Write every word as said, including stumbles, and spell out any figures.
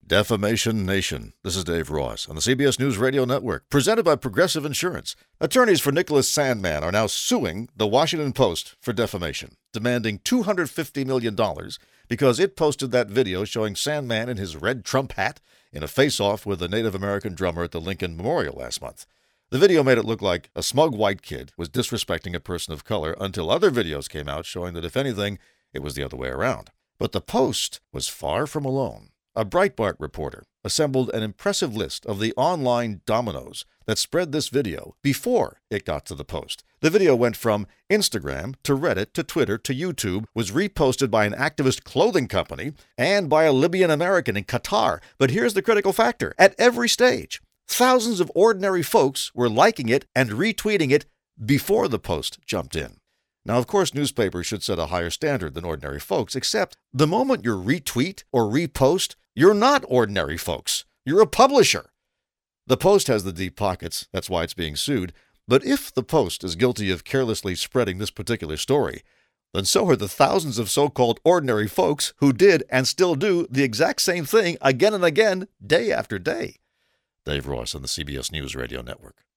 Defamation Nation. This is Dave Ross on the C B S News Radio Network, presented by Progressive Insurance. Attorneys for Nicholas Sandmann are now suing the Washington Post for defamation, demanding two hundred fifty million dollars because it posted that video showing Sandmann in his red Trump hat in a face-off with a Native American drummer at the Lincoln Memorial last month. The video made it look like a smug white kid was disrespecting a person of color until other videos came out showing that, if anything, it was the other way around. But the Post was far from alone. A Breitbart reporter assembled an impressive list of the online dominoes that spread this video before it got to the Post. The video went from Instagram to Reddit to Twitter to YouTube, was reposted by an activist clothing company, and by a Libyan American in Qatar. But here's the critical factor. At every stage, thousands of ordinary folks were liking it and retweeting it before the Post jumped in. Now, of course, newspapers should set a higher standard than ordinary folks, except the moment you retweet or repost, you're not ordinary folks. You're a publisher. The Post has the deep pockets. That's why it's being sued. But if the Post is guilty of carelessly spreading this particular story, then so are the thousands of so-called ordinary folks who did and still do the exact same thing again and again, day after day. Dave Ross on the C B S News Radio Network.